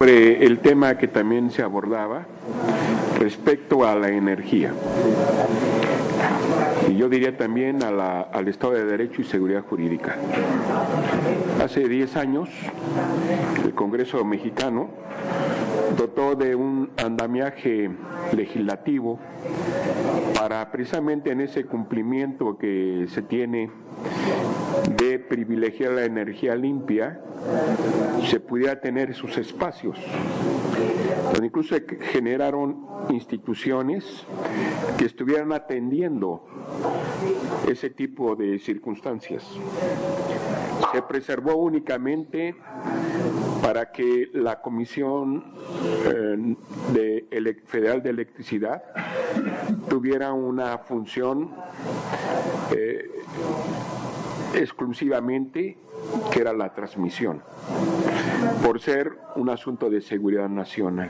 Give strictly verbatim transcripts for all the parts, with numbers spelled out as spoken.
Sobre el tema que también se abordaba respecto a la energía, y yo diría también a la, al Estado de Derecho y Seguridad Jurídica. Hace diez años, el Congreso mexicano dotó de un andamiaje legislativo para precisamente en ese cumplimiento que se tiene de privilegiar la energía limpia, se pudiera tener sus espacios, donde incluso se generaron instituciones que estuvieran atendiendo ese tipo de circunstancias. Se preservó únicamente para que la Comisión eh, de Ele- Federal de Electricidad tuviera una función eh, exclusivamente, que era la transmisión, por ser un asunto de seguridad nacional.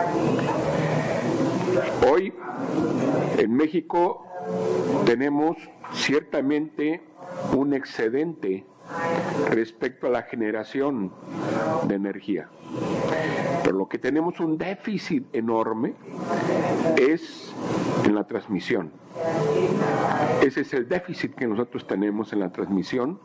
Hoy, en México, tenemos ciertamente un excedente respecto a la generación de energía, pero lo que tenemos un déficit enorme es en la transmisión. Ese es el déficit que nosotros tenemos en la transmisión,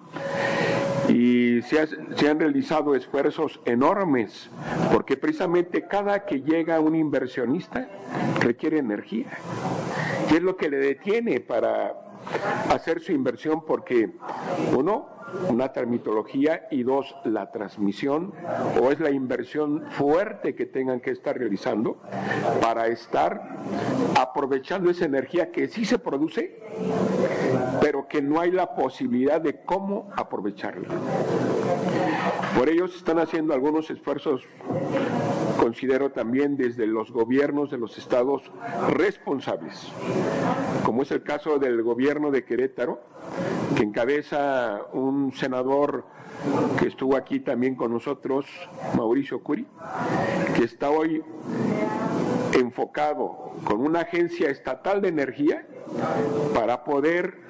y se, ha, se han realizado esfuerzos enormes, porque precisamente cada que llega un inversionista requiere energía, y es lo que le detiene para hacer su inversión, porque uno, una tramitología, y dos, la transmisión, o es la inversión fuerte que tengan que estar realizando para estar aprovechando esa energía que sí se produce, pero que no hay la posibilidad de cómo aprovecharla. Por ello se están haciendo algunos esfuerzos, considero también desde los gobiernos de los estados responsables, como es el caso del gobierno de Querétaro, que encabeza un senador que estuvo aquí también con nosotros, Mauricio Curi, que está hoy enfocado con una agencia estatal de energía para poder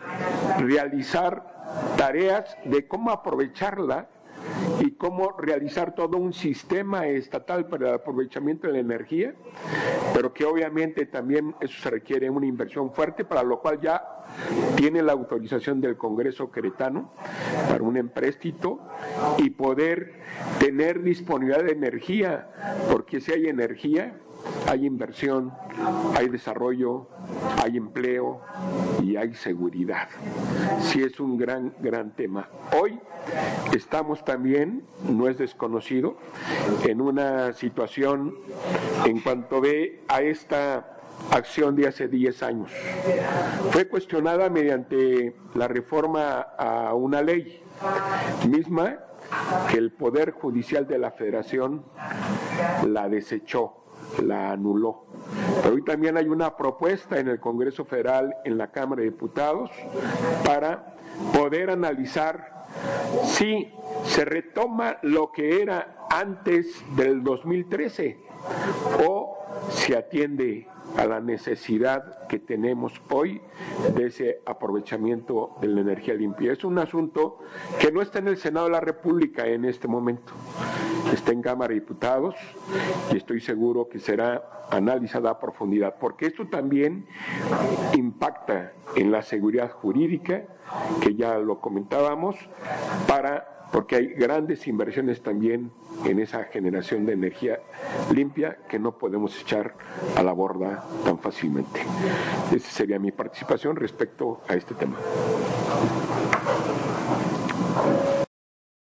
realizar tareas de cómo aprovecharla y cómo realizar todo un sistema estatal para el aprovechamiento de la energía, pero que obviamente también eso se requiere una inversión fuerte, para lo cual ya tiene la autorización del Congreso queretano para un empréstito y poder tener disponibilidad de energía, porque si hay energía, hay inversión, hay desarrollo, hay empleo y hay seguridad. Sí, es un gran, gran tema. Hoy estamos también, no es desconocido, en una situación en cuanto ve a esta acción de hace diez años. Fue cuestionada mediante la reforma a una ley misma que el Poder Judicial de la Federación la desechó, la anuló. Pero hoy también hay una propuesta en el Congreso Federal, en la Cámara de Diputados, para poder analizar si se retoma lo que era antes del dos mil trece o se atiende a la necesidad que tenemos hoy de ese aprovechamiento de la energía limpia. Es un asunto que no está en el Senado de la República en este momento, está en Cámara de Diputados, y estoy seguro que será analizada a profundidad, porque esto también impacta en la seguridad jurídica, que ya lo comentábamos, para porque hay grandes inversiones también en esa generación de energía limpia que no podemos echar a la borda tan fácilmente. Esa sería mi participación respecto a este tema.